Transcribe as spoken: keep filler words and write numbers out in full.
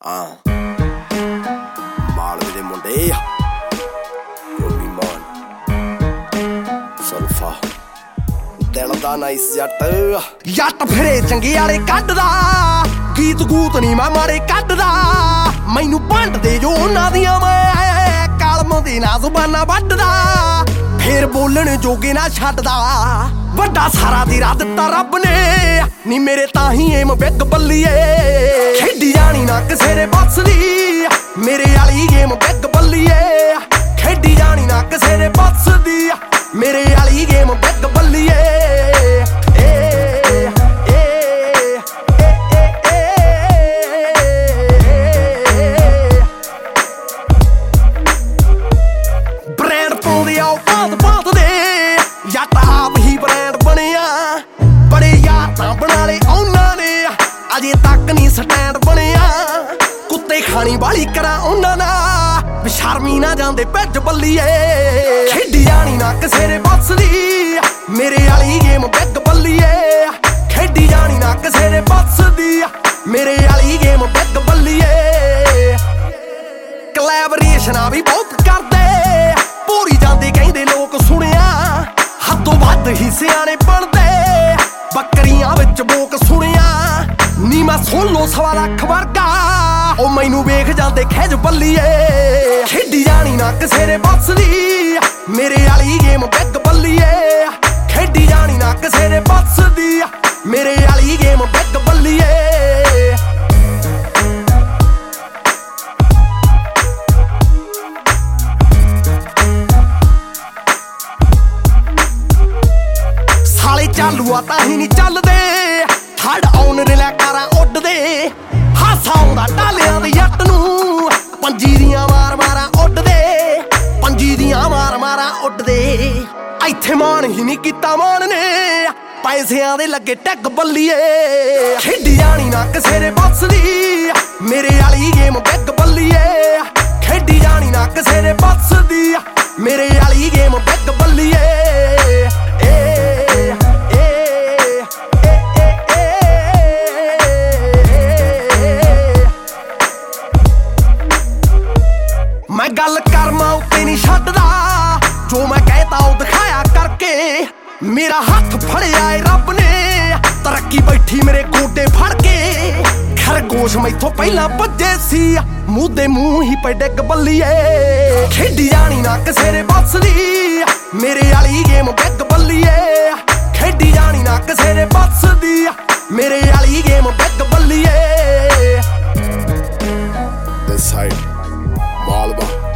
Ah, Maal de Mondea, Romy Man, Sulfa, ਦਿਲ ਦਾ nice ਜੱਟ ਜੱਟ ਫਿਰੇ ਚੰਗੇ ਵਾਲੇ ਕੱਢਦਾ ਗੀਤ ਗੂਤ ਨੀ ਮੈਂ ਮਾਰੇ ਕੱਢਦਾ ਮੈਨੂੰ ਭੰਡਦੇ ਜੋ ਉਹਨਾਂ ਦੀਆਂ ਮੈਂ ਕਲਮ ਦੀ ਨਾ ਜ਼ੁਬਾਨਾਂ ਵੱਢਦਾ ਫੇਰ ਬੋਲਣ ਜੋਗੇ ਨਾ ਛੱਡਦਾ ਵੱਡਾ ਸਾਰਾ ਤੇਰਾ ਦਿੱਤਾ ਰੱਬ ਨੇ ਨੀ ਮੇਰੇ ਤਾਂ ਹੀ ਏਮ ਬਿੱਗ ਬੱਲੀਏ ਖੇਡੀ ਜਾਣੀ ਨਾ ਕਿਸੇ ਦੇ ਬੱਸ ਦੀ ਮੇਰੇ ਵਾਲੀ ਗੇਮ ਬਿੱਗ ਬੱਲੀਏ ਖੇਡੀ ਜਾਣੀ ਨਾ ਕਿਸੇ ਦੇ ਬੱਸ ਦੀ ਮੇਰੇ ਵਾਲੀ ਗੇਮ ਬਿੱਗ ਬੱਲੀਏ ਬ੍ਰੈਂਡ ਪਾਉਂਦੇ ਆ ਬਾਤ ਬਾਤ ਦੇ ਜੱਟ ਆਪ ਹੀ ਬ੍ਰੈਂਡ ਬਣਿਆ ਬੜੇ ਯਾਰ ਤਾਂ ਬਣਾ ਲਏ ਉਹਨਾਂ ਨੇ ਅਜੇ ਤੱਕ ਨਹੀਂ ਸਟੈਂਡ ਬਣਿਆ ਕੁੱਤੇ ਖਾਣੀ ਵਾਲੀ ਕਰਾਂ ਉਹਨਾਂ ਨਾਲ ਬਸ਼ਰਮੀ ਨਾ ਜਾਂਦੇ ਭੱਜ ਬੱਲੀਏ ਖੇਡੀ ਜਾਣੀ ਨਾ ਕਿਸੇ ਦੇ ਬੱਸ ਦੀ ਮੇਰੇ ਵਾਲੀ ਗੇਮ ਬਿੱਗ ਬੱਲੀਏ ਖੇਡੀ ਜਾਣੀ ਨਾ ਕਿਸੇ ਦੇ ਬੱਸ ਦੀ ਮੇਰੇ ਵਾਲੀ ਗੇਮ ਬਿੱਗ ਬੱਲੀਏ ਕਲੈਬਰੇਸ਼ਨਾਂ ਵੀ ਬਹੁਤ ਕਰਦੇ ਪੂਰੀ ਜਾਂਦੇ ਕਹਿੰਦੇ ਲੋਕ ਸੁਣਿਆ ਹੱਦੋਂ ਵੱਧ ਹੀ ਸਿਆਣੇ ਬਣਦੇ ਬੱਕਰੀਆਂ ਵਿੱਚ ਬੋਕ ਸੁਣਿਆ ਨੀ ਮੈਂ ਸੁਣ ਲੋ ਸਵਾ ਲੱਖ ਵਰਗਾ ਉਹ ਮੈਨੂੰ ਵੇਖ ਜਾਂਦੇ ਖਿੱਚ ਬੱਲੀਏ ਖੇਡੀ ਜਾਣੀ ਨਾ ਕਿਸੇ ਦੇ ਬੱਸ ਦੀ ਮੇਰੇ ਵਾਲੀ ਗੇਮ ਬਿੱਗ ਬੱਲੀਏ ਖੇਡੀ ਜਾਣੀ ਨਾ ਕਿਸੇ ਦੇ ਬੱਸ ਦੀ ਮੇਰੇ ਵਾਲੀ ਗੇਮ ਬਿੱਗ ਬੱਲੀਏ ਸਾਲੇ ਚਾਲੂ ਆ ਤਾਂ ਹੀ ਨਹੀਂ ਚੱਲਦੇ ਹੜ ਆਉਣ ਰਿਲਾ ਕਾਰਾਂ ਉੱਡਦੇ ਹਾਸਾ ਆਉਂਦਾ ਟਾਲਿਆਂ ਦੇ ਜੱਟ ਨੂੰ ਪੰਜੀ ਦੀਆਂ ਮਾਰ ਮਾਰਾਂ ਉੱਡਦੇ ਪੰਜੀ ਦੀਆਂ ਮਾਰ ਮਾਰਾਂ ਉੱਡਦੇ ਇੱਥੇ ਮਾਣ ਹੀ ਨਹੀਂ ਕੀਤਾ ਮਾਣ ਨੇ ਪੈਸਿਆਂ ਦੇ ਲੱਗੇ ਟੱਗ ਬੱਲੀਏ ਖੇਡੀ ਜਾਣੀ ਨਾ ਕਿਸੇ ਦੇ ਬੱਸ ਦੀ ਮੇਰੇ ਵਾਲੀ ਗੇਮ ਬਿੱਗ ਬੱਲੀਏ ਖੇਡੀ ਜਾਣੀ ਨਾ ਕਿਸੇ ਦੇ ਬੱਸ ਦੀ ਮੇਰੇ ਵਾਲੀ ਗੇਮ ਬਿੱਗ ਬੱਲੀਏ ਮੈਂ ਗੱਲ ਕਰਮਾਂ ਉੱਤੇ ਨਹੀਂ ਛੱਡਦਾ ਜੋ ਮੈਂ ਕਹਿਤਾ ਉਹ ਦਿਖਾਇਆ ਕਰਕੇ ਮੇਰਾ ਹੱਥ ਫੜਿਆ ਏ ਰੱਬ ਨੇ ਤਰੱਕੀ ਬੈਠੀ ਮੇਰੇ ਗੋਡੇ ਫੜ ਕੇ ਖਰਗੋਸ਼ ਮੈਥੋਂ ਪਹਿਲਾਂ ਭੱਜੇ ਸੀ ਮੂੰਹ ਦੇ ਮੂੰਹ ਹੀ ਪੈ ਡਿੱਗ ਬੱਲੀਏ ਖੇਡੀ ਜਾਣੀ ਨਾ ਕਿਸੇ ਦੇ ਬੱਸ ਦੀ ਮੇਰੇ ਵਾਲੀ ਗੇਮ ਬਿੱਗ ਬੱਲੀਏ ਖੇਡੀ ਜਾਣੀ ਨਾ ਕਿਸੇ ਦੇ ਬੱਸ ਦੀ ਮੇਰੇ ਵਾਲੀ ਗੇਮ ਬਿੱਗ ਬੱਲੀਏ This side Malba